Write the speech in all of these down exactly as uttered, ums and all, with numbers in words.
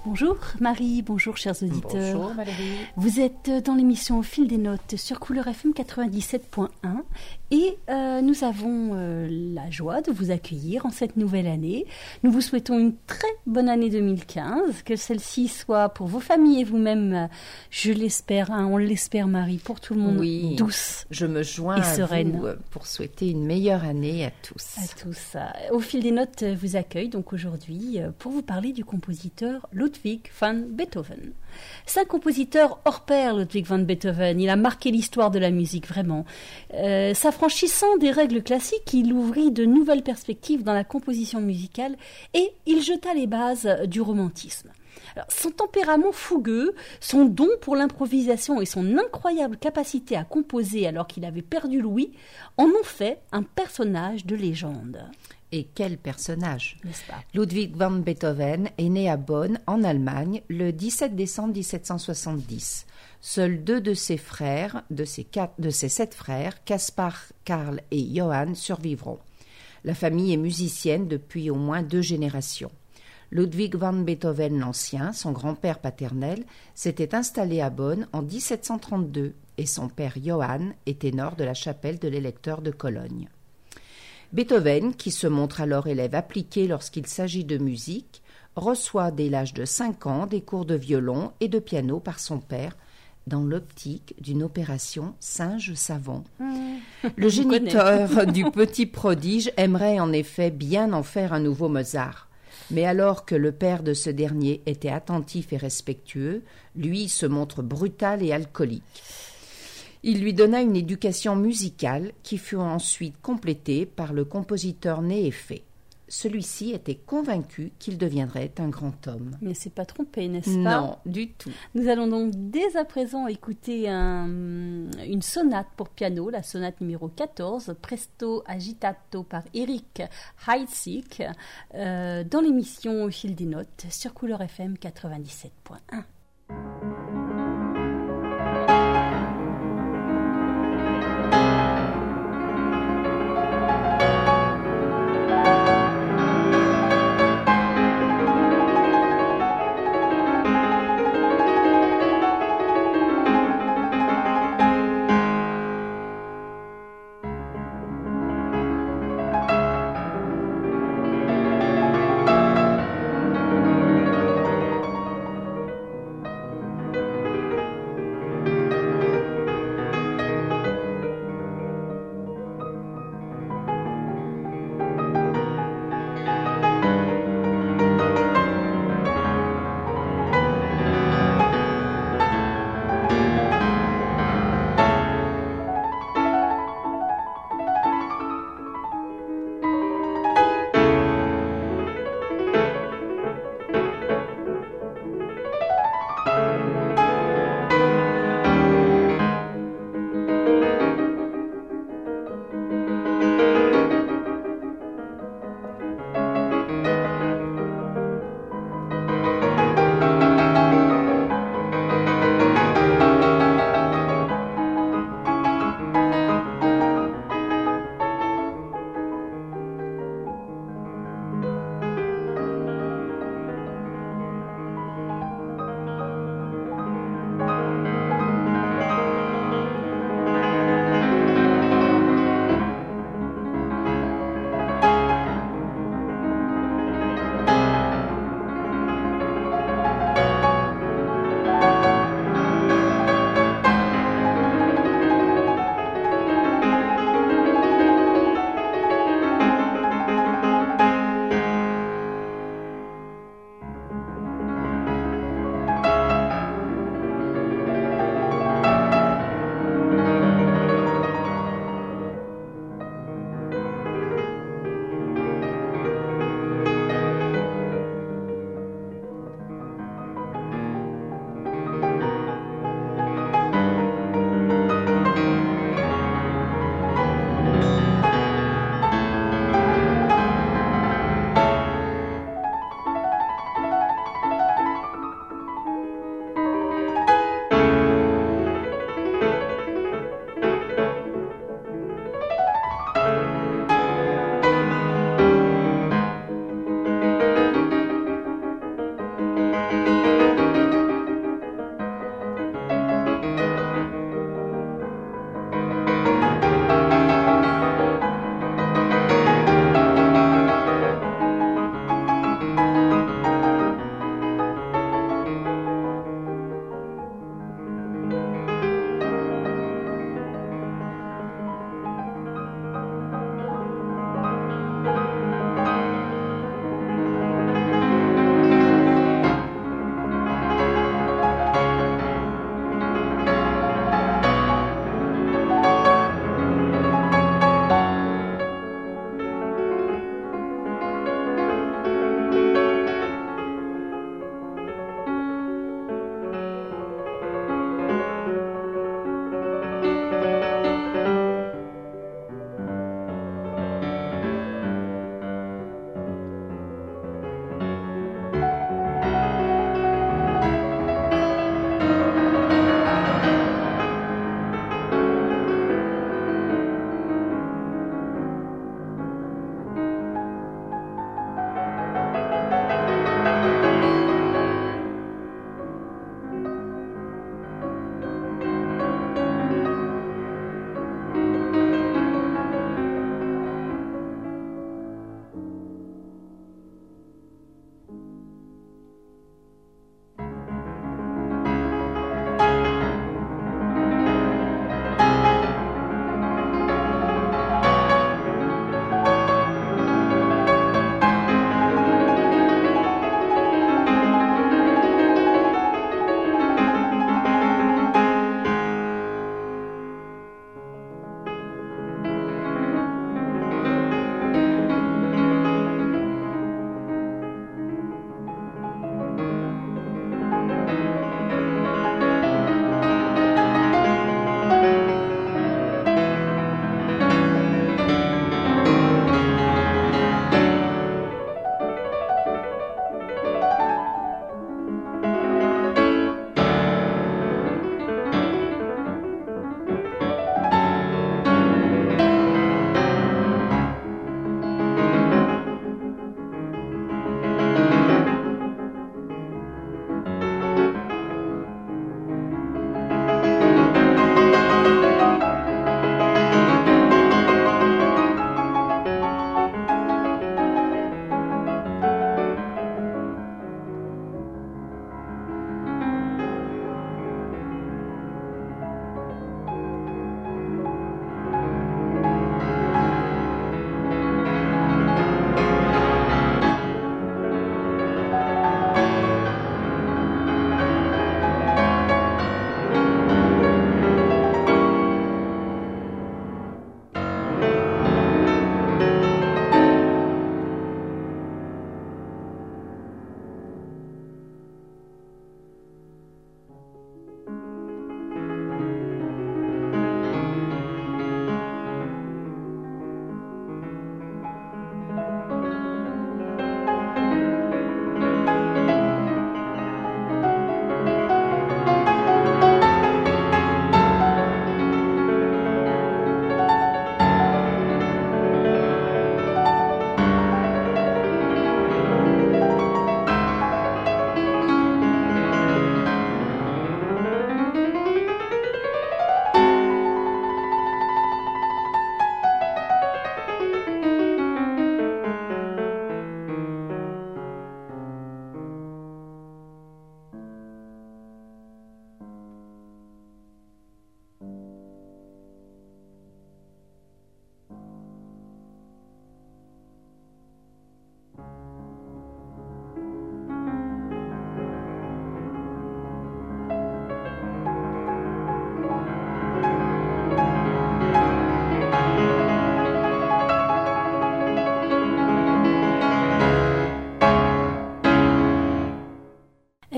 Bonjour Marie, bonjour chers auditeurs. Bonjour Valérie. Vous êtes dans l'émission Au fil des notes sur Couleur F M quatre-vingt-dix-sept point un et euh, nous avons euh, la joie de vous accueillir en cette nouvelle année. Nous vous souhaitons une très bonne année deux mille quinze, que celle-ci soit pour vos familles et vous-même, je l'espère, hein, on l'espère Marie, pour tout le monde, oui, douce. Je me joins et à sereine. vous pour souhaiter une meilleure année à tous. À tous. Au fil des notes vous accueille donc aujourd'hui pour vous parler du compositeur Ludwig van Beethoven. C'est un compositeur hors pair, Ludwig van Beethoven. Il a marqué l'histoire de la musique, vraiment. Euh, S'affranchissant des règles classiques, il ouvrit de nouvelles perspectives dans la composition musicale et il jeta les bases du romantisme. Alors, son tempérament fougueux, son don pour l'improvisation et son incroyable capacité à composer alors qu'il avait perdu l'ouïe en ont fait un personnage de légende. Et quel personnage! N'est-ce pas? Ludwig van Beethoven est né à Bonn, en Allemagne, le dix-sept décembre dix-sept cent soixante-dix. Seuls deux de ses frères, de ses, quatre, de ses sept frères, Caspar, Karl et Johann, survivront. La famille est musicienne depuis au moins deux générations. Ludwig van Beethoven l'Ancien, son grand-père paternel, s'était installé à Bonn en dix-sept cent trente-deux et son père Johann est ténor de la chapelle de l'électeur de Cologne. Beethoven, qui se montre alors élève appliqué lorsqu'il s'agit de musique, reçoit dès l'âge de cinq ans des cours de violon et de piano par son père, dans l'optique d'une opération singe-savon. Mmh. Le géniteur du petit prodige aimerait en effet bien en faire un nouveau Mozart. Mais alors que le père de ce dernier était attentif et respectueux, lui se montre brutal et alcoolique. Il lui donna une éducation musicale qui fut ensuite complétée par le compositeur né et fait. Celui-ci était convaincu qu'il deviendrait un grand homme. Mais c'est pas trompé, n'est-ce pas? Non, du tout. Nous allons donc dès à présent écouter un, une sonate pour piano, la sonate numéro quatorze, Presto Agitato par Eric Heidsieck, euh, dans l'émission Au fil des notes sur Couleur F M quatre-vingt-dix-sept point un.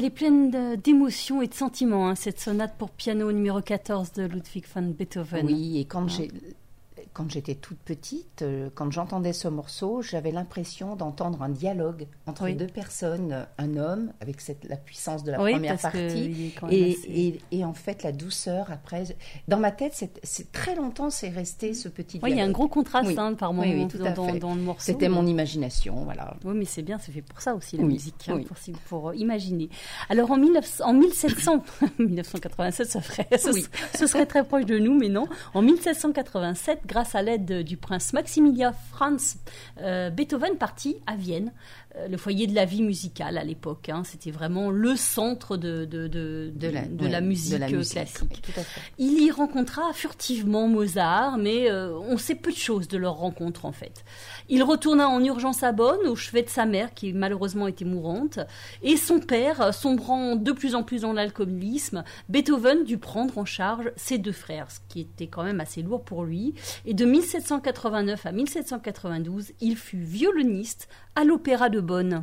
est pleine de- d'émotions et de sentiments, hein, cette sonate pour piano numéro quatorze de Ludwig van Beethoven. Oui, et quand Hein. j'ai... Quand j'étais toute petite, euh, quand j'entendais ce morceau, j'avais l'impression d'entendre un dialogue entre Oui. deux personnes, euh, un homme avec cette, la puissance de la Oui, première parce que partie il est quand même et, assez- et, et en fait la douceur après. Dans ma tête, c'est, c'est très longtemps, c'est resté ce petit Oui, dialogue. il y a un gros contraste Oui. hein, par Oui, moment oui, tout à dans, fait. dans le morceau. C'était mon imagination, voilà. Oui, mais c'est bien, c'est fait pour ça aussi la Oui, musique, hein, oui. pour, si- pour euh, imaginer. Alors en, mille neuf cents en mille sept cents, mille neuf cent quatre-vingt-sept, ça ferait, ce, Oui. ce serait très proche de nous, mais non. En mille sept cent quatre-vingt-sept, grâce à l'aide du prince Maximilien Franz, euh, Beethoven partit à Vienne, euh, le foyer de la vie musicale à l'époque. Hein, c'était vraiment le centre de, de, de, De la, de ouais, la musique, de la euh, musique, classique. oui, tout à fait. Il y rencontra furtivement Mozart, mais euh, on sait peu de choses de leur rencontre en fait. Il retourna en urgence à Bonn, au chevet de sa mère qui malheureusement était mourante, et son père, sombrant de plus en plus dans l'alcoolisme, Beethoven dut prendre en charge ses deux frères, ce qui était quand même assez lourd pour lui. Et de mille sept cent quatre-vingt-neuf à mille sept cent quatre-vingt-douze, il fut violoniste à l'Opéra de Bonn.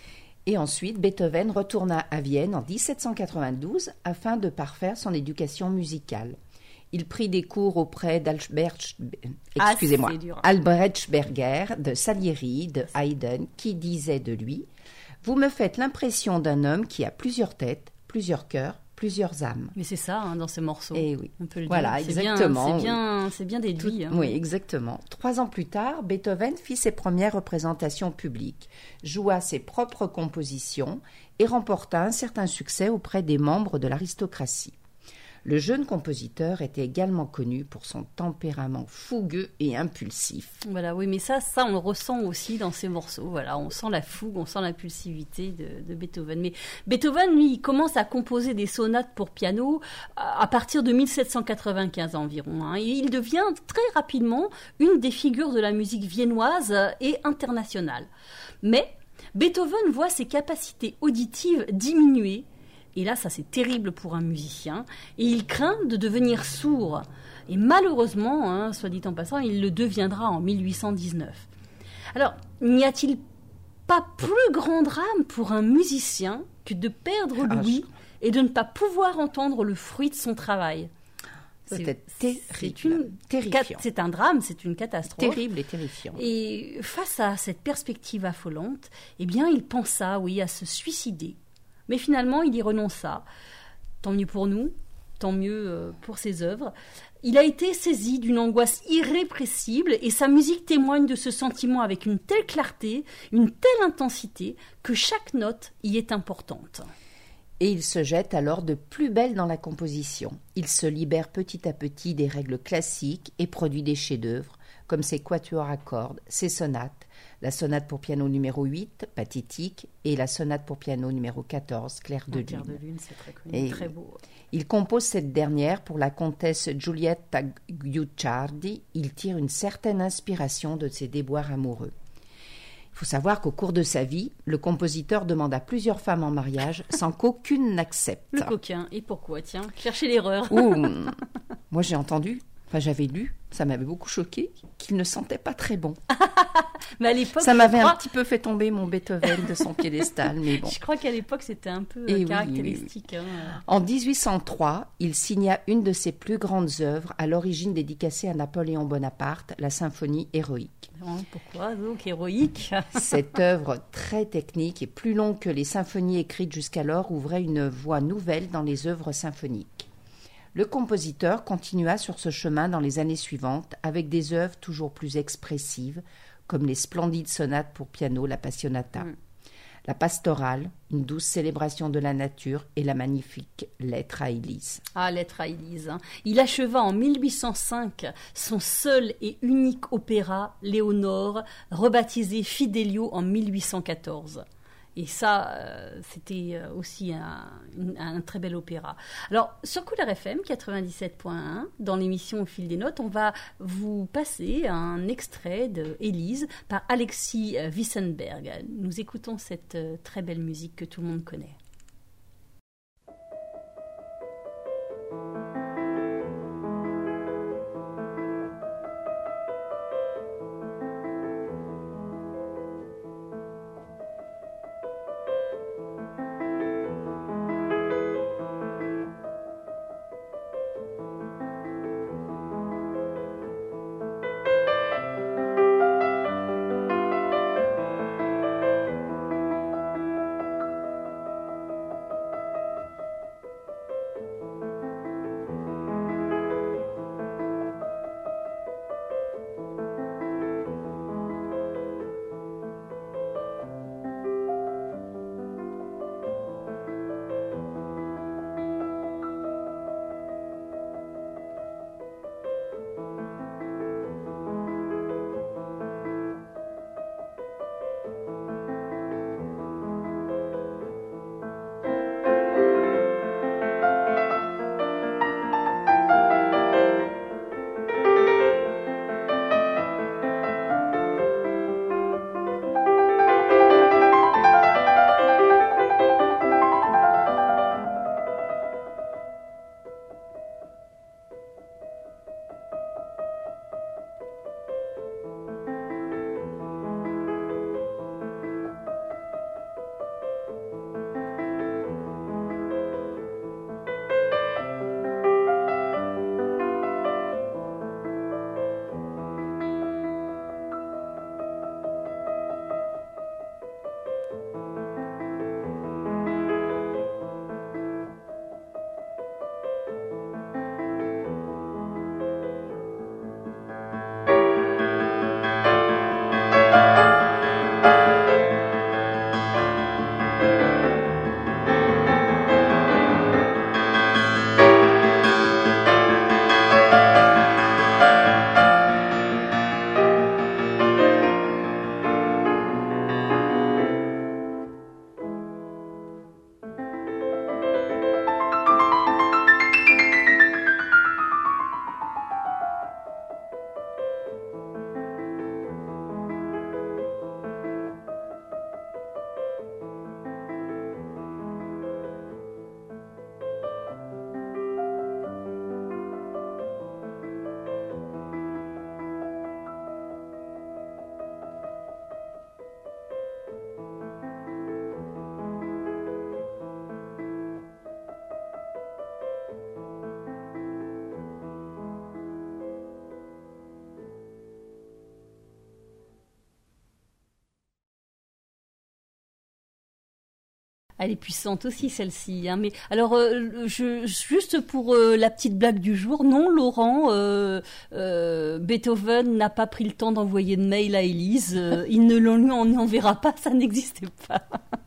Et ensuite, Beethoven retourna à Vienne en dix-sept cent quatre-vingt-douze afin de parfaire son éducation musicale. Il prit des cours auprès d'Albert, Ah, excusez-moi, c'est dur. Albrechtsberger, de Salieri, de Haydn, qui disait de lui « Vous me faites l'impression d'un homme qui a plusieurs têtes, plusieurs cœurs, plusieurs âmes. » Mais c'est ça hein, dans ces morceaux. Et oui. On peut le Voilà, dire. C'est bien- exactement. C'est bien, c'est bien déduit. hein. Oui, exactement. Trois ans plus tard, Beethoven fit ses premières représentations publiques, joua ses propres compositions et remporta un certain succès auprès des membres de l'aristocratie. Le jeune compositeur était également connu pour son tempérament fougueux et impulsif. Voilà, oui, mais ça, ça, on le ressent aussi dans ces morceaux. Voilà, on sent la fougue, on sent l'impulsivité de, de Beethoven. Mais Beethoven, lui, il commence à composer des sonates pour piano à, à partir de mille sept cent quatre-vingt-quinze environ. hein. Et il devient très rapidement une des figures de la musique viennoise et internationale. Mais Beethoven voit ses capacités auditives diminuer. Et là, ça c'est terrible pour un musicien. Et il craint de devenir sourd. Et malheureusement, hein, soit dit en passant, il le deviendra en mille huit cent dix-neuf. Alors, n'y a-t-il pas plus grand drame pour un musicien que de perdre Ah, l'ouïe et de ne pas pouvoir entendre le fruit de son travail? C'était C'est terrible, une- terrifiant. C'est un drame, c'est une catastrophe. Terrible et terrifiant. Et face à cette perspective affolante, eh bien, il pensa, oui, à se suicider. Mais finalement, il y renonça. Tant mieux pour nous, tant mieux euh, pour ses œuvres. Il a été saisi d'une angoisse irrépressible et sa musique témoigne de ce sentiment avec une telle clarté, une telle intensité, que chaque note y est importante. Et il se jette alors de plus belle dans la composition. Il se libère petit à petit des règles classiques et produit des chefs-d'œuvre, comme ses quatuors à cordes, ses sonates, la sonate pour piano numéro huit, pathétique, et la sonate pour piano numéro quatorze, clair de Clair de lune. lune, c'est très connu, Et très beau. il compose cette dernière pour la comtesse Giulietta Guicciardi. Il tire une certaine inspiration de ses déboires amoureux. Il faut savoir qu'au cours de sa vie, le compositeur demanda plusieurs femmes en mariage sans qu'aucune n'accepte. Le coquin. Et pourquoi? Tiens, cherchez l'erreur. Ouh, moi j'ai entendu, enfin j'avais lu, ça m'avait beaucoup choqué, qu'il ne sentait pas très bon. Mais à l'époque, Ça je m'avait crois- un petit peu fait tomber mon Beethoven de son piédestal, mais bon. Je crois qu'à l'époque, c'était un peu Eh euh, oui, caractéristique. hein. En dix-huit cent trois, il signa une de ses plus grandes œuvres, à l'origine dédicacée à Napoléon Bonaparte, la symphonie héroïque. Hein, pourquoi donc héroïque? Cette œuvre très technique et plus longue que les symphonies écrites jusqu'alors ouvrait une voie nouvelle dans les œuvres symphoniques. Le compositeur continua sur ce chemin dans les années suivantes avec des œuvres toujours plus expressives, comme les splendides sonates pour piano, la Passionata, Mm. la Pastorale, une douce célébration de la nature, et la magnifique Lettre à Élise. Ah, Lettre à Élise. hein. Il acheva en mille huit cent cinq son seul et unique opéra, Léonore, rebaptisé Fidelio en mille huit cent quatorze. Et ça, euh, c'était euh, aussi un, une- un très bel opéra. Alors, sur Couleur F M quatre-vingt-dix-sept point un, dans l'émission Au fil des notes, on va vous passer un extrait de Élise par Alexis euh, Wissenberg. Nous écoutons cette euh, très belle musique que tout le monde connaît. Thank Elle est puissante aussi, celle-ci. Hein. Mais alors, euh, je, juste pour euh, la petite blague du jour, non, Laurent, euh, euh, Beethoven n'a pas pris le temps d'envoyer de mail à Élise. Euh, il ne l'en lui en enverra pas, ça n'existait pas.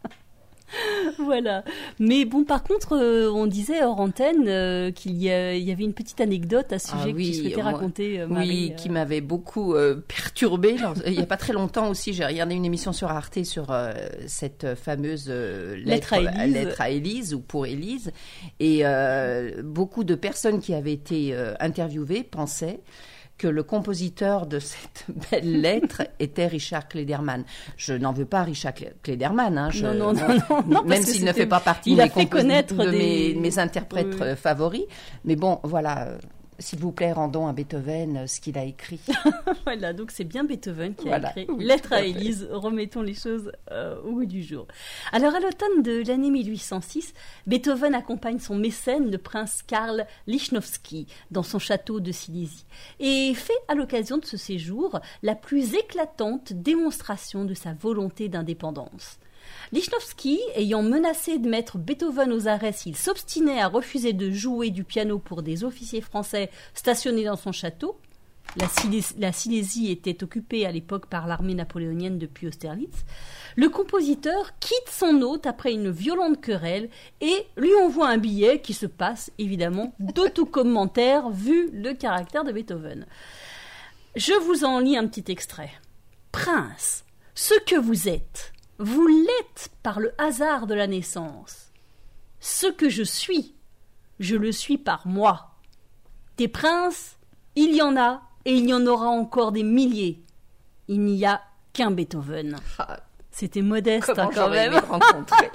Voilà. Mais bon, par contre, euh, on disait hors antenne euh, qu'il y, a, il y avait une petite anecdote à ce sujet ah, oui, que tu souhaitais moi, raconter, euh, Marie. Oui, euh... qui m'avait beaucoup euh, perturbée. Il n'y a pas très longtemps aussi, j'ai regardé une émission sur Arte sur euh, cette fameuse euh, lettre, lettre, à Élise. lettre à Élise ou pour Élise. Et euh, beaucoup de personnes qui avaient été euh, interviewées pensaient que le compositeur de cette belle lettre était Richard Klederman. Je n'en veux pas à Richard Klederman, hein, je, non, non, non, non, non, même s'il ne fait pas partie des compos- de des... mes, mes interprètes oui. favoris. Mais bon, voilà, euh, s'il vous plaît, rendons à Beethoven ce qu'il a écrit. Voilà, donc c'est bien Beethoven qui voilà. a écrit oui, Lettre à, à Élise, remettons les choses euh, au goût du jour. Alors à l'automne de l'année mille huit cent six, Beethoven accompagne son mécène, le prince Karl Lichnowsky, dans son château de Silésie, et fait à l'occasion de ce séjour la plus éclatante démonstration de sa volonté d'indépendance. Lichnowsky, ayant menacé de mettre Beethoven aux arrêts s'il s'obstinait à refuser de jouer du piano pour des officiers français stationnés dans son château, la Silésie, la Silésie était occupée à l'époque par l'armée napoléonienne depuis Austerlitz, le compositeur quitte son hôte après une violente querelle et lui envoie un billet qui se passe évidemment de tout commentaire vu le caractère de Beethoven. Je vous en lis un petit extrait. « Prince, ce que vous êtes, vous l'êtes par le hasard de la naissance. Ce que je suis, je le suis par moi. Des princes, il y en a et il y en aura encore des milliers. Il n'y a qu'un Beethoven. » C'était modeste Comment hein, quand j'aurais même. aimé rencontrer.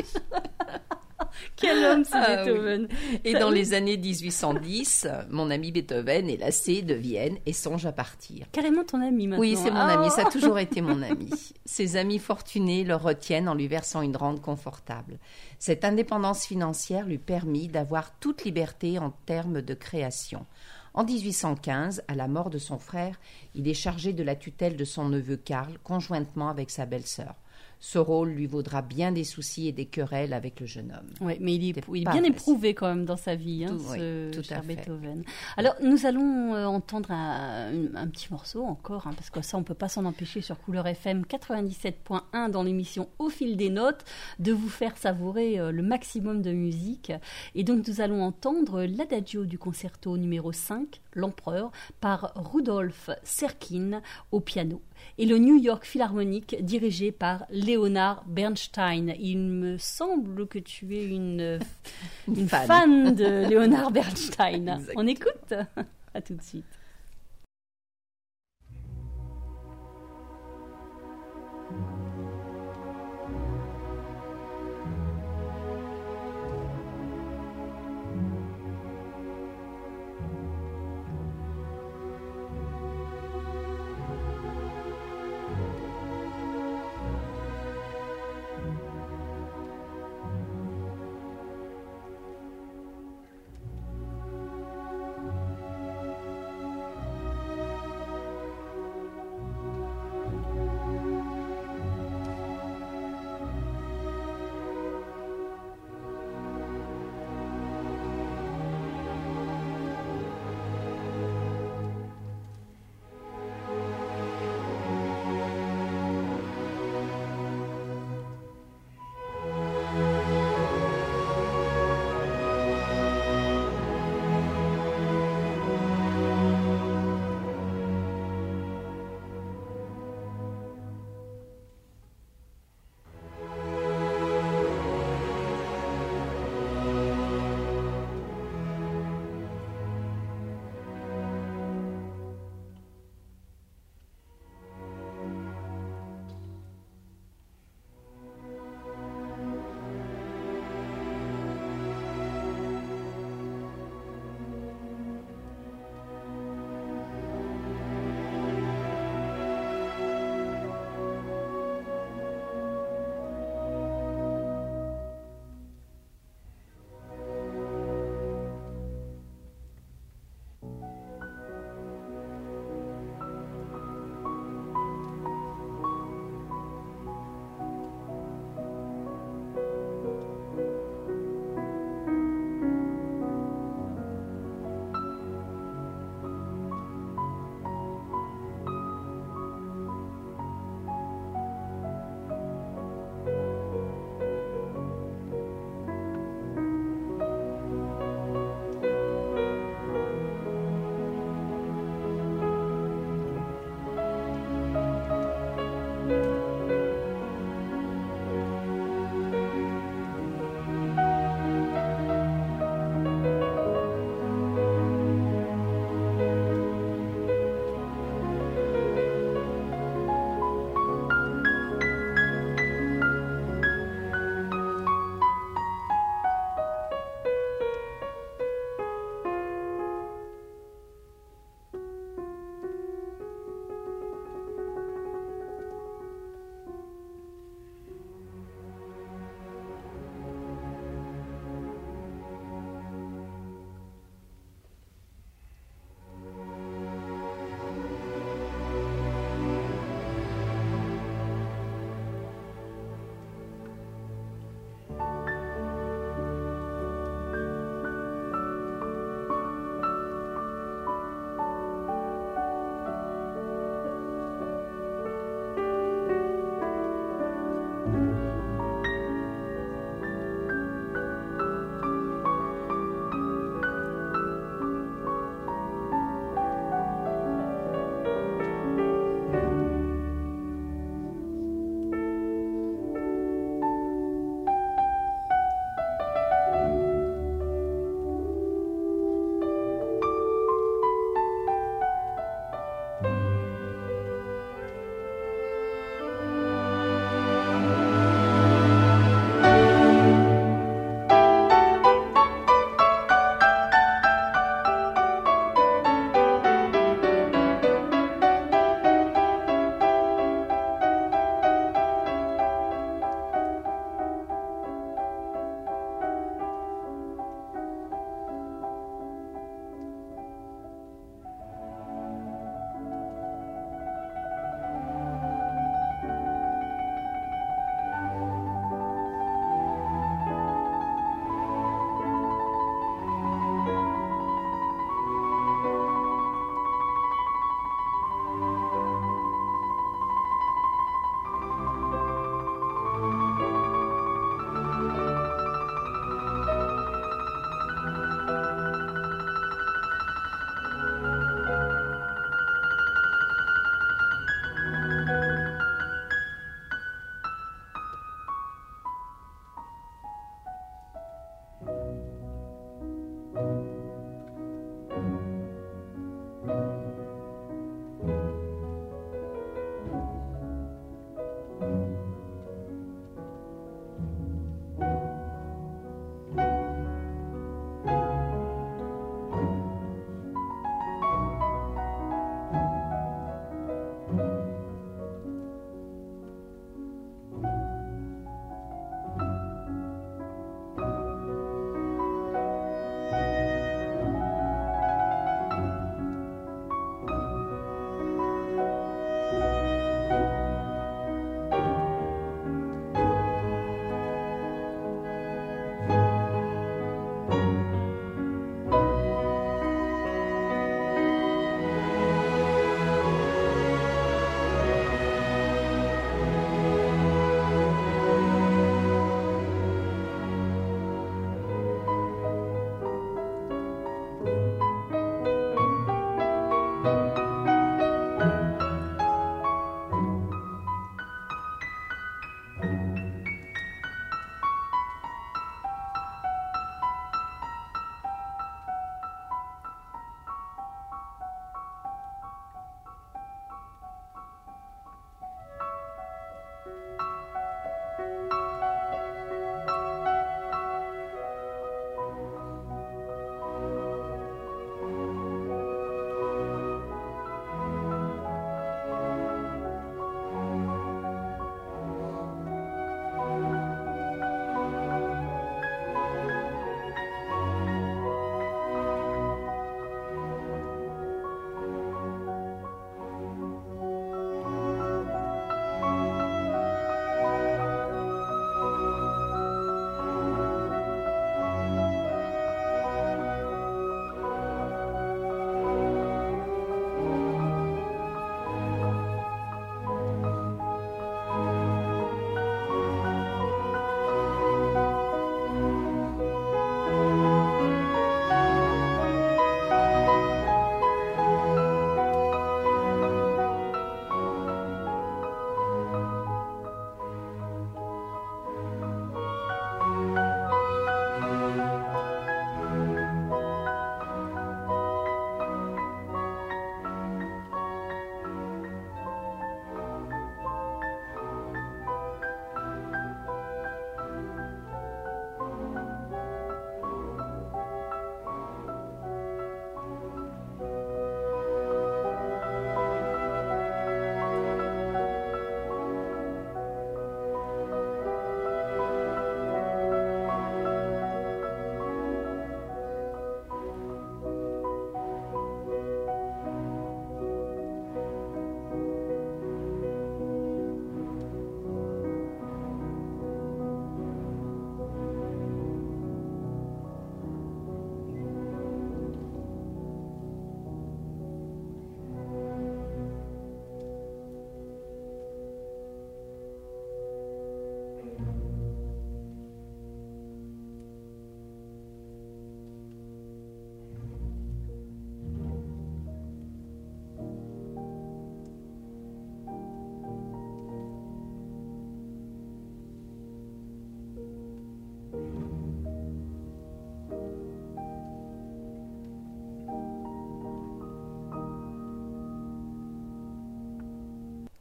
Quel homme, c'est ah, Beethoven. Oui. Et Ça, dans oui. les années dix-huit cent dix, mon ami Beethoven est lassé de Vienne et songe à partir. Carrément ton ami maintenant. Oui, c'est mon oh. ami, ça a toujours été mon ami. Ses amis fortunés le retiennent en lui versant une rente confortable. Cette indépendance financière lui permit d'avoir toute liberté en termes de création. En dix-huit cent quinze, à la mort de son frère, il est chargé de la tutelle de son neveu Karl, conjointement avec sa belle-sœur. Ce rôle lui vaudra bien des soucis et des querelles avec le jeune homme. Oui, mais il est, il est bien éprouvé quand même dans sa vie, hein, tout, ce oui, tout cher à fait. Beethoven. Alors, nous allons euh, entendre un, un, un petit morceau encore, hein, parce que ça, on ne peut pas s'en empêcher sur Couleur F M quatre-vingt-dix-sept point un dans l'émission Au fil des notes, de vous faire savourer euh, le maximum de musique. Et donc, nous allons entendre l'adagio du concerto numéro cinq, L'Empereur, par Rudolf Serkin au piano, et le New York Philharmonic dirigé par Leonard Bernstein. Il me semble que tu es une, une fan. fan de Leonard Bernstein. On écoute ? À tout de suite.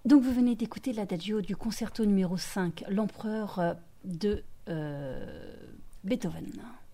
Donc vous venez d'écouter l'adagio du concerto numéro cinq, l'empereur euh, de euh, Beethoven.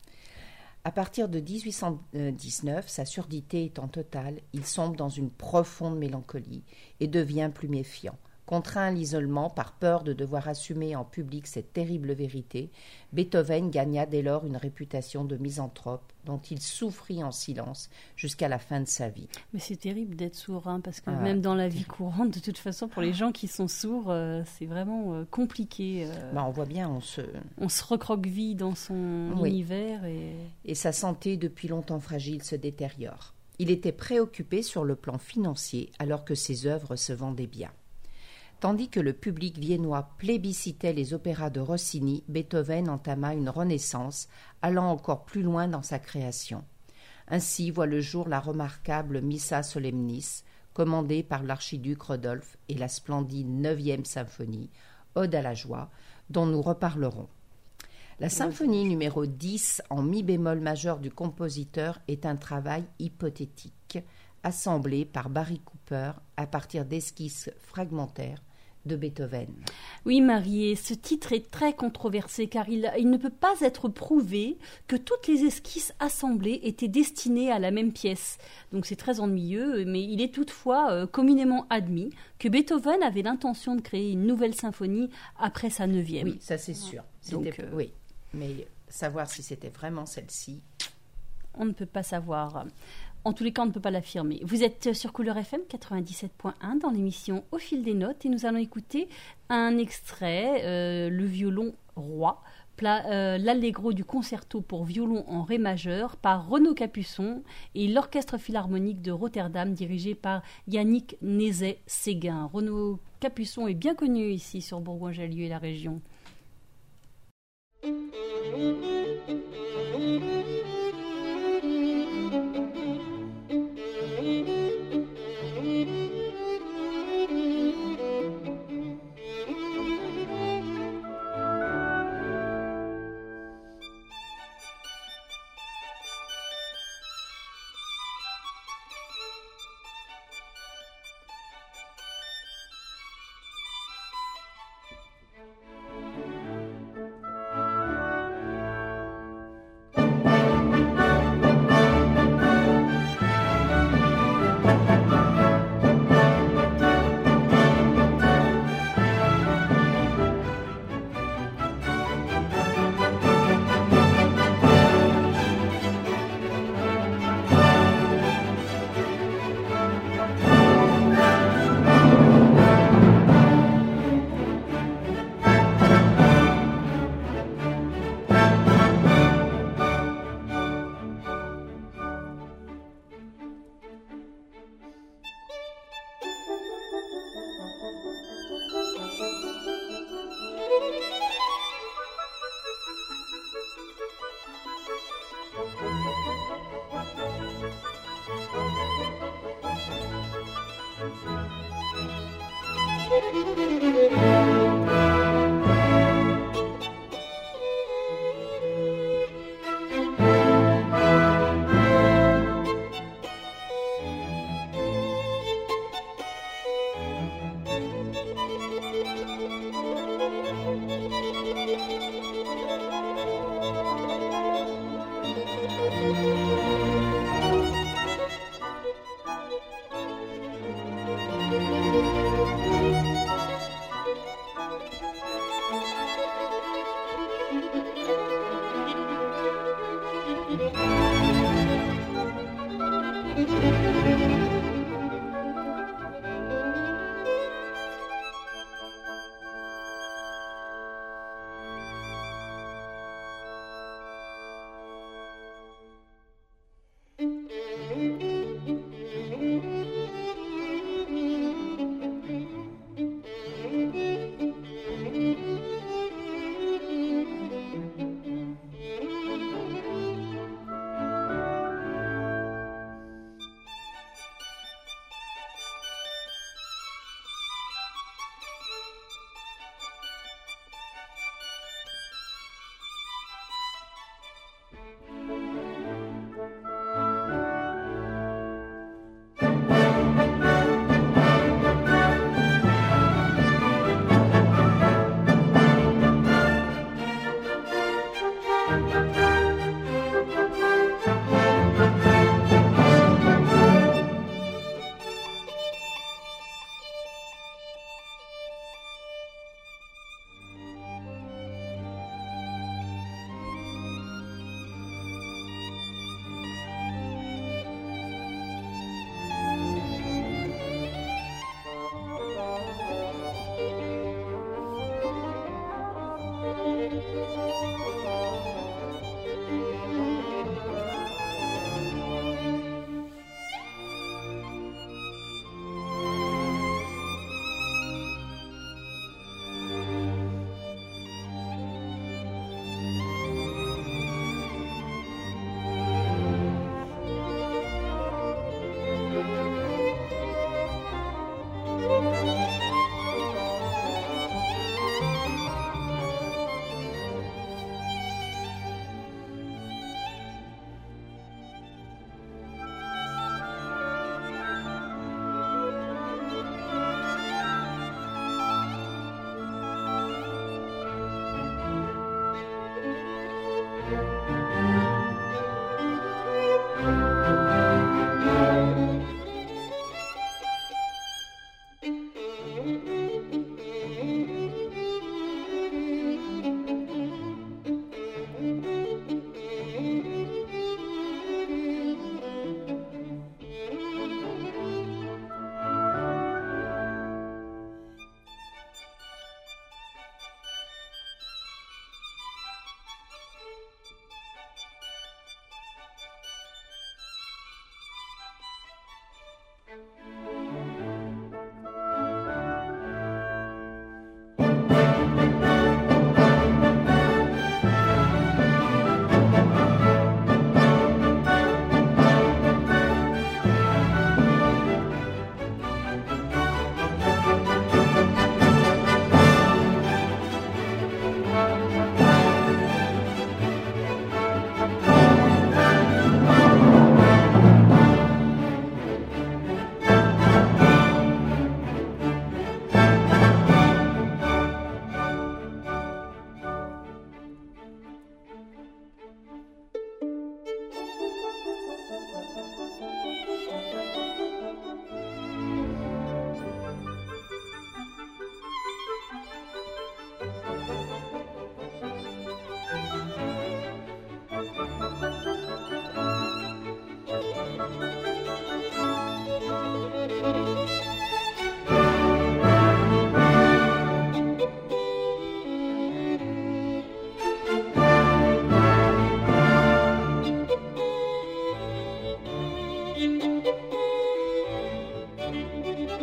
À partir de dix-huit cent dix-neuf, sa surdité étant totale, il sombre dans une profonde mélancolie et devient plus méfiant. Contraint à l'isolement par peur de devoir assumer en public cette terrible vérité, Beethoven gagna dès lors une réputation de misanthrope dont il souffrit en silence jusqu'à la fin de sa vie. Mais c'est terrible d'être sourd, hein, parce que Ah, même dans la vie courante, de toute façon, pour les gens qui sont sourds, euh, c'est vraiment euh, compliqué. Euh, bah, on voit bien, on se... on se recroqueville dans son Oui. univers. Et... et sa santé, depuis longtemps fragile, se détériore. Il était préoccupé sur le plan financier alors que ses œuvres se vendaient bien. Tandis que le public viennois plébiscitait les opéras de Rossini, Beethoven entama une renaissance, allant encore plus loin dans sa création. Ainsi voit le jour la remarquable Missa Solemnis, commandée par l'archiduc Rodolphe, et la splendide neuvième symphonie, Ode à la joie, dont nous reparlerons. La symphonie numéro dix en mi bémol majeur du compositeur est un travail hypothétique, assemblé par Barry Cooper à partir d'esquisses fragmentaires de Beethoven. Oui, Marie, et ce titre est très controversé car il, il ne peut pas être prouvé que toutes les esquisses assemblées étaient destinées à la même pièce. Donc c'est très ennuyeux, mais il est toutefois euh, communément admis que Beethoven avait l'intention de créer une nouvelle symphonie après sa neuvième. Oui, ça c'est sûr. Donc, C'était- euh, oui, mais savoir si c'était vraiment celle-ci. On ne peut pas savoir. En tous les cas, on ne peut pas l'affirmer. Vous êtes sur Couleur F M quatre-vingt-dix-sept point un dans l'émission Au fil des notes et nous allons écouter un extrait, euh, le violon roi, pla- euh, l'allegro du concerto pour violon en ré majeur par Renaud Capuçon et l'Orchestre philharmonique de Rotterdam dirigé par Yannick Nézet-Séguin. Renaud Capuçon est bien connu ici sur Bourgoin-Jallieu et la région.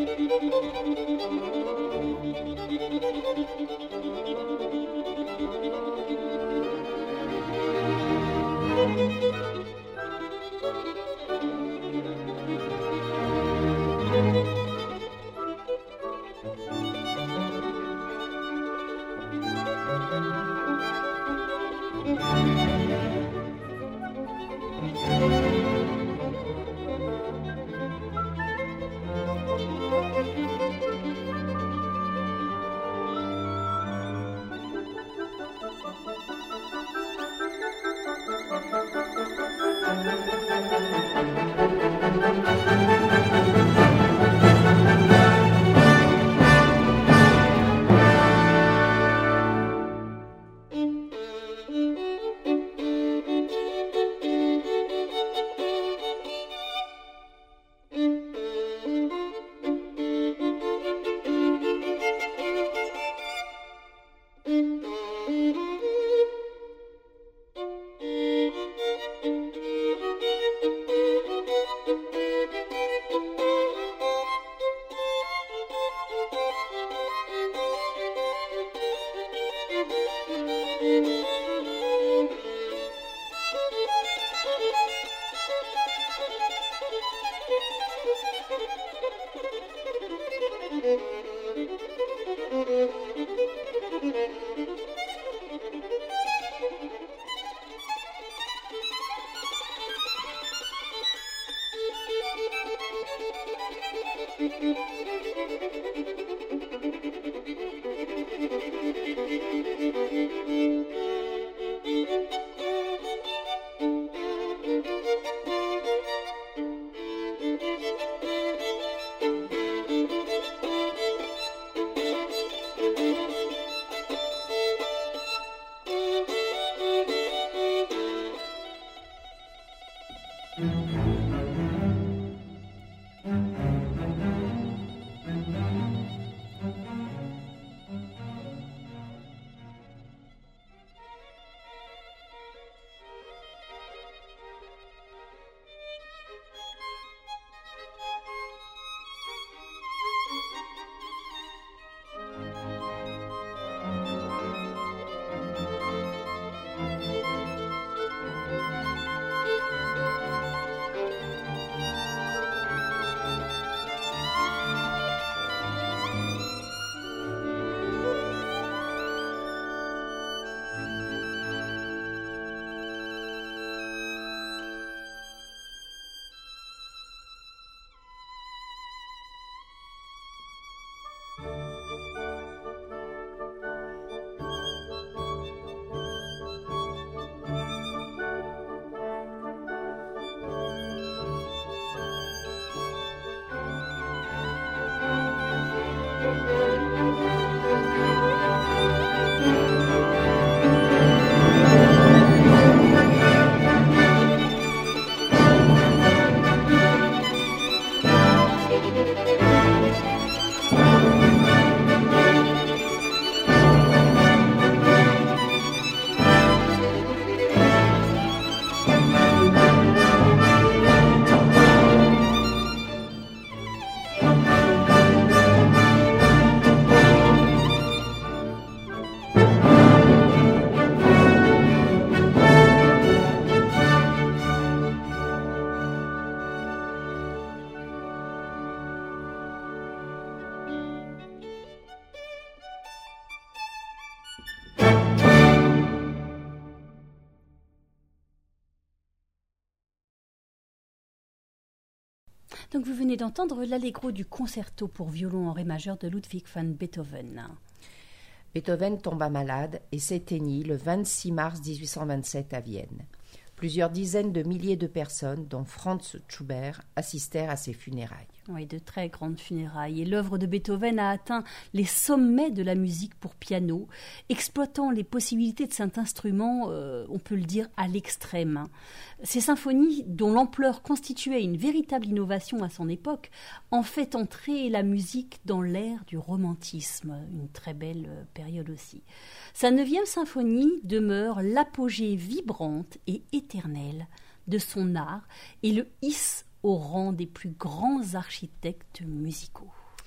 Donc vous venez d'entendre l'allegro du concerto pour violon en ré majeur de Ludwig van Beethoven. Beethoven tomba malade et s'éteignit le vingt-six mars dix-huit cent vingt-sept à Vienne. Plusieurs dizaines de milliers de personnes, dont Franz Schubert, assistèrent à ses funérailles. Oui, de très grandes funérailles. Et l'œuvre de Beethoven a atteint les sommets de la musique pour piano, exploitant les possibilités de cet instrument, euh, on peut le dire, à l'extrême. Ces symphonies, dont l'ampleur constituait une véritable innovation à son époque, en fait entrer la musique dans l'ère du romantisme, une très belle période aussi. Sa neuvième symphonie demeure l'apogée vibrante et éternelle de son art et le hisse au rang des plus grands architectes musicaux.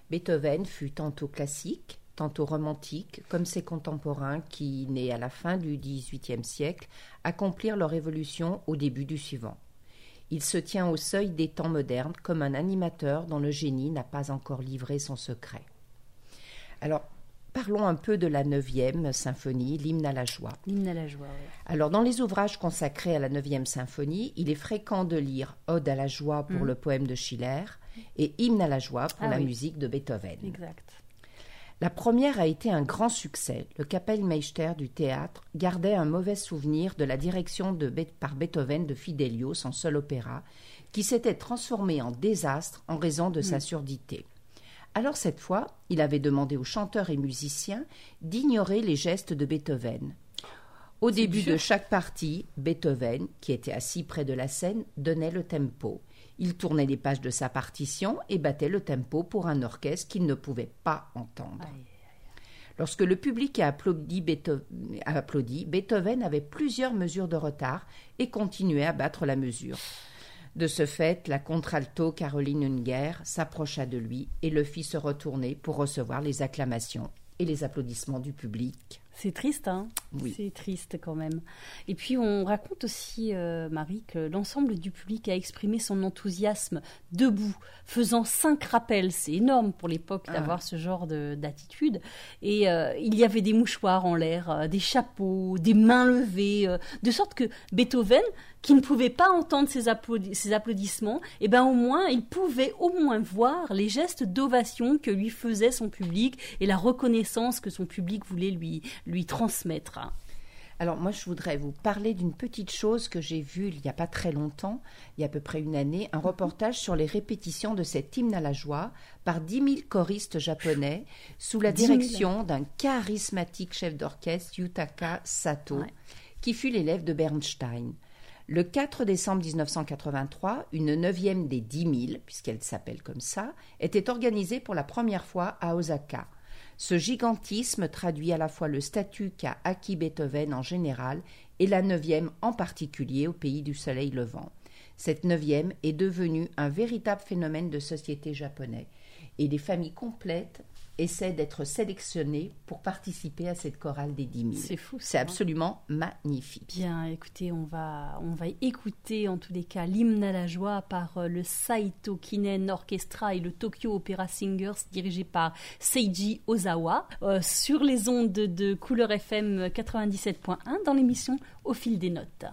Beethoven fut tantôt classique, tantôt romantique, comme ses contemporains qui, nés à la fin du dix-huitième siècle, accomplirent leur évolution au début du suivant. Il se tient au seuil des temps modernes comme un animateur dont le génie n'a pas encore livré son secret. Alors, parlons un peu de la neuvième symphonie, l'hymne à la joie. L'hymne à la joie, oui. Alors, dans les ouvrages consacrés à la neuvième symphonie, il est fréquent de lire Ode à la joie pour mmh. le poème de Schiller et Hymne à la joie pour ah, la oui. musique de Beethoven. Exact. La première a été un grand succès. Le Kapellmeister du théâtre gardait un mauvais souvenir de la direction de Be- par Beethoven de Fidelio, son seul opéra, qui s'était transformé en désastre en raison de mmh. sa surdité. Alors cette fois, il avait demandé aux chanteurs et musiciens d'ignorer les gestes de Beethoven. Au C'est début dur. de chaque partie, Beethoven, qui était assis près de la scène, donnait le tempo. Il tournait les pages de sa partition et battait le tempo pour un orchestre qu'il ne pouvait pas entendre. Aïe, aïe, aïe. Lorsque le public a applaudi, Beethoven, a applaudi, Beethoven avait plusieurs mesures de retard et continuait à battre la mesure. De ce fait, la contralto Caroline Unger s'approcha de lui et le fit se retourner pour recevoir les acclamations et les applaudissements du public. C'est triste, hein ? Oui. C'est triste quand même. Et puis on raconte aussi, euh, Marie, que l'ensemble du public a exprimé son enthousiasme debout, faisant cinq rappels. C'est énorme pour l'époque ah. d'avoir ce genre de, d'attitude. Et euh, il y avait des mouchoirs en l'air, euh, des chapeaux, des mains levées, euh, de sorte que Beethoven, qui ne pouvait pas entendre ces, applaudi- ces applaudissements, eh ben au moins, il pouvait au moins voir les gestes d'ovation que lui faisait son public et la reconnaissance que son public voulait lui, lui transmettre. Alors moi, je voudrais vous parler d'une petite chose que j'ai vue il n'y a pas très longtemps, il y a à peu près une année, un reportage sur les répétitions de cet hymne à la joie par dix mille choristes japonais sous la direction d'un charismatique chef d'orchestre, Yutaka Sato, ouais. qui fut l'élève de Bernstein. Le quatre décembre dix-neuf cent quatre-vingt-trois, une neuvième des dix mille, puisqu'elle s'appelle comme ça, était organisée pour la première fois à Osaka. Ce gigantisme traduit à la fois le statut qu'a acquis Beethoven en général et la neuvième en particulier au pays du soleil levant. Cette neuvième est devenue un véritable phénomène de société japonais et les familles complètes essaient d'être sélectionnées pour participer à cette chorale des dix mille. C'est fou, ça. C'est absolument magnifique. Bien, écoutez, on va, on va écouter en tous les cas l'hymne à la joie par le Saito Kinen Orchestra et le Tokyo Opera Singers dirigé par Seiji Ozawa euh, sur les ondes de, de Couleur F M quatre-vingt-dix-sept point un dans l'émission Au fil des notes.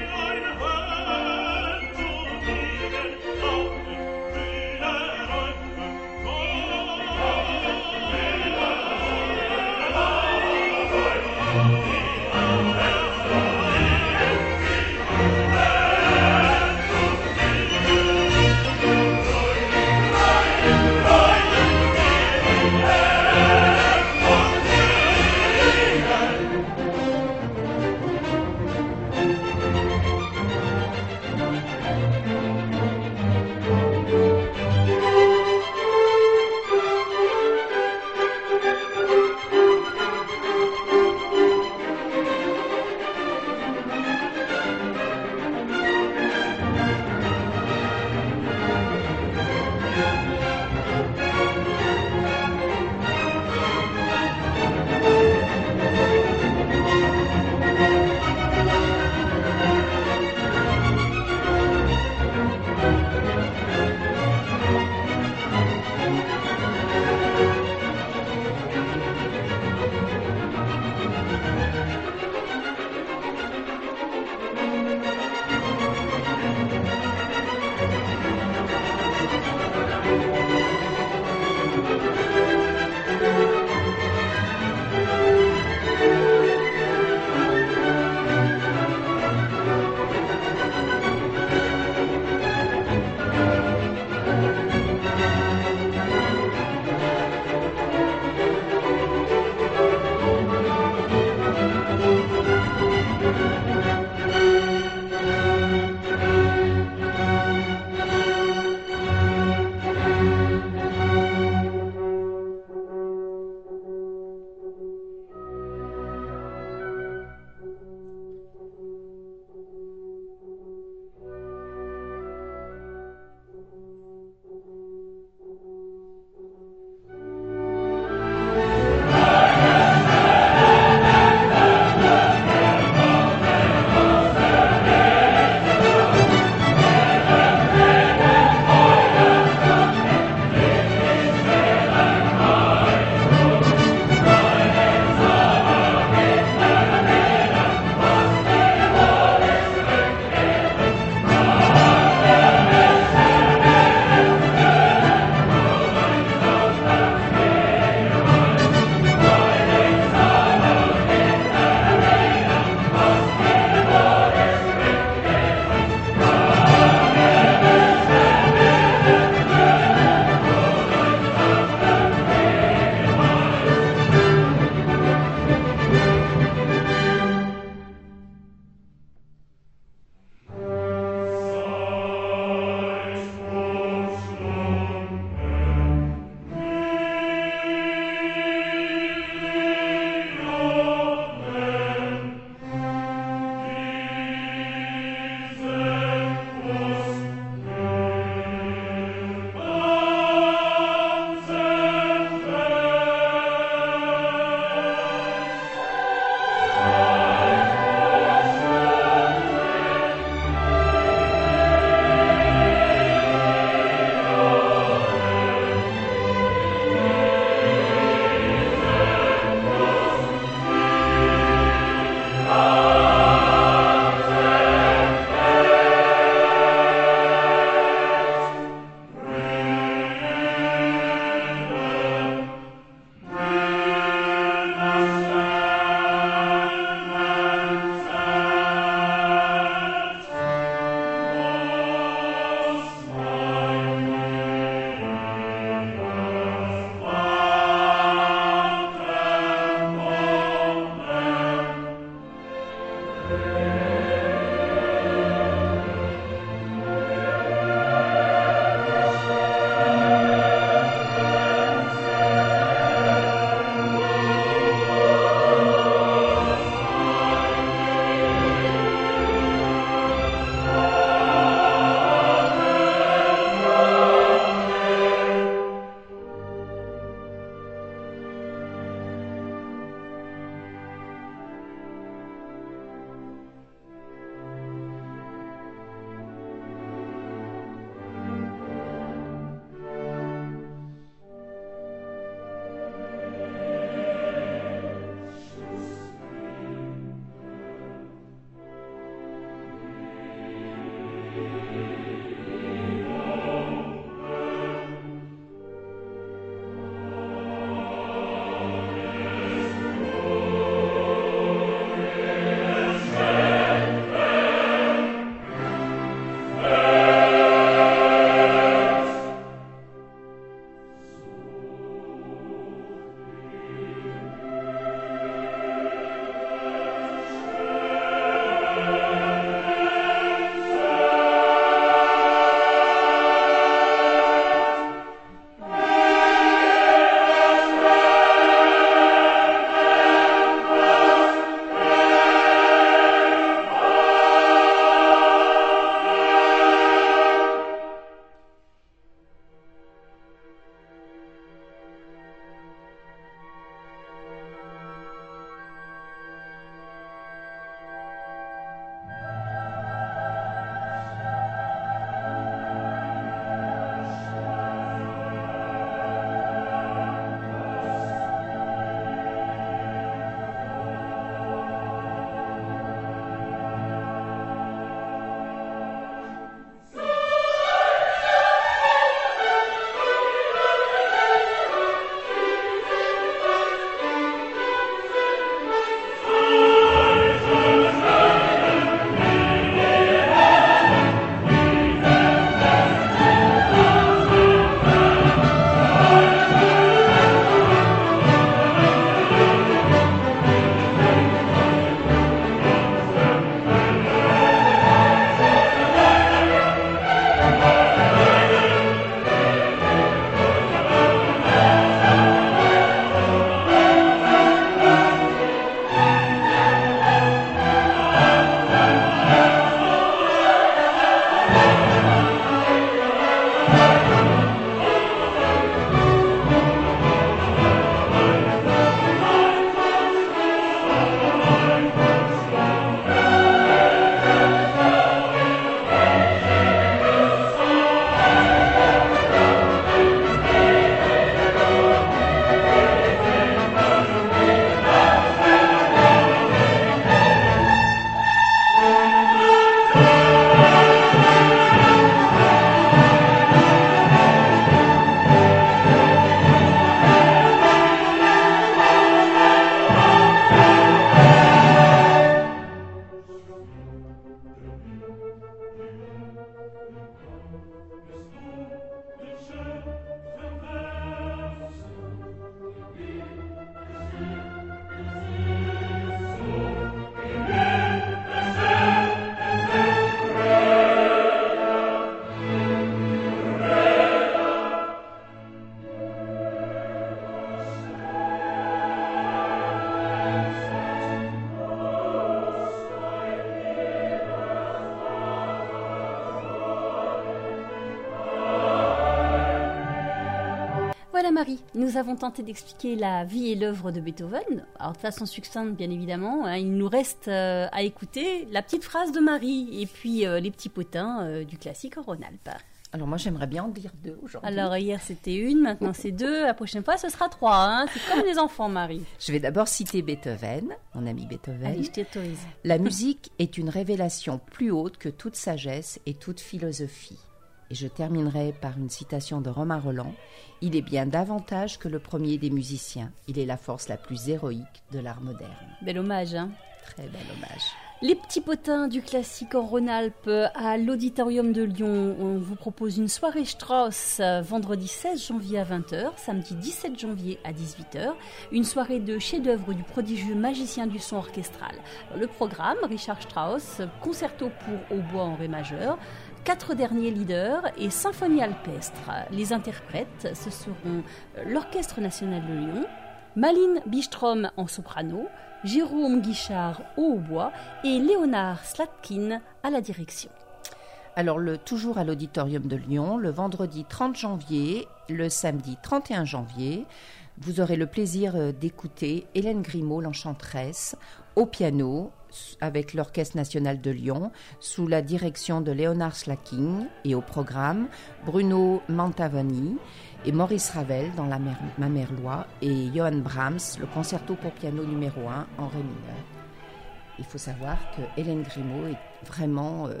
Voilà Marie, nous avons tenté d'expliquer la vie et l'œuvre de Beethoven, alors de façon succincte bien évidemment, hein, il nous reste euh, à écouter la petite phrase de Marie et puis euh, les petits potins euh, du classique en Rhône-Alpes. Alors moi j'aimerais bien en dire deux aujourd'hui. Alors hier c'était une, maintenant c'est deux, la prochaine fois ce sera trois, hein. C'est comme les enfants Marie. Je vais d'abord citer Beethoven, mon ami Beethoven. Allez, je t'autorise. La musique est une révélation plus haute que toute sagesse et toute philosophie. Et je terminerai par une citation de Romain Rolland. Il est bien davantage que le premier des musiciens. Il est la force la plus héroïque de l'art moderne. Bel hommage, hein. Très bel hommage. Les petits potins du classique en Rhône-Alpes à l'Auditorium de Lyon. On vous propose une soirée Strauss vendredi seize janvier à vingt heures, samedi dix-sept janvier à dix-huit heures. Une soirée de chef-d'œuvre du prodigieux magicien du son orchestral. Le programme, Richard Strauss, concerto pour hautbois en ré majeur, quatre derniers leaders et symphonie alpestre. Les interprètes, ce seront l'Orchestre national de Lyon, Malin Bistrom en soprano, Jérôme Guichard au hautbois et Léonard Slatkin à la direction. Alors, le, toujours à l'Auditorium de Lyon, le vendredi trente janvier, le samedi trente et un janvier, vous aurez le plaisir d'écouter Hélène Grimaud, l'enchanteresse, au piano, avec l'Orchestre national de Lyon, sous la direction de Léonard Slatkin, et au programme, Bruno Mantovani et Maurice Ravel dans la Mamerlois et Johann Brahms, le concerto pour piano numéro un en ré mineur. Il faut savoir que Hélène Grimaud est vraiment euh,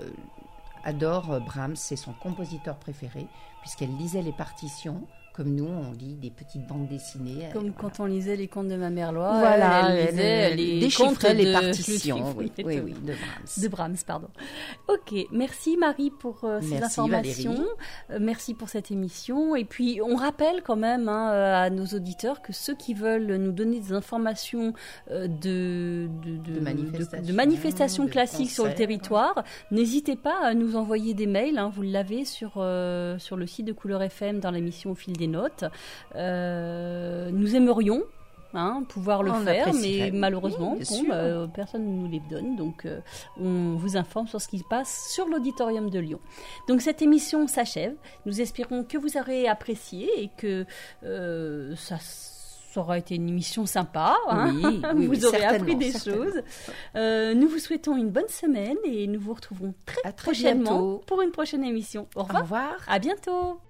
adore Brahms, c'est son compositeur préféré puisqu'elle lisait les partitions. Comme nous, on lit des petites bandes dessinées. Comme voilà. Quand on lisait les contes de Mamerlois, voilà, elle, elle lisait elle, les déchiffrait contes les de... partitions, oui, oui, oui, oui, de Brahms. De Brahms, pardon. Ok, merci Marie pour euh, ces merci, informations. Euh, merci pour cette émission. Et puis, on rappelle quand même hein, à nos auditeurs que ceux qui veulent nous donner des informations euh, de, de, de, de manifestations, de, de manifestations de classiques concerts, sur le territoire, n'hésitez pas à nous envoyer des mails. Hein, vous l'avez sur, euh, sur le site de Couleur F M dans l'émission Au fil des notes. Euh, nous aimerions hein, pouvoir le on faire, mais malheureusement, oui, bon, euh, personne ne nous les donne. Donc, euh, on vous informe sur ce qui se passe sur l'Auditorium de Lyon. Donc, cette émission s'achève. Nous espérons que vous aurez apprécié et que euh, ça, ça aura été une émission sympa. Hein. Oui, oui, vous oui, aurez appris des certainement. choses. Euh, nous vous souhaitons une bonne semaine et nous vous retrouverons très, à très prochainement bientôt pour une prochaine émission. Au revoir. Au revoir. À bientôt.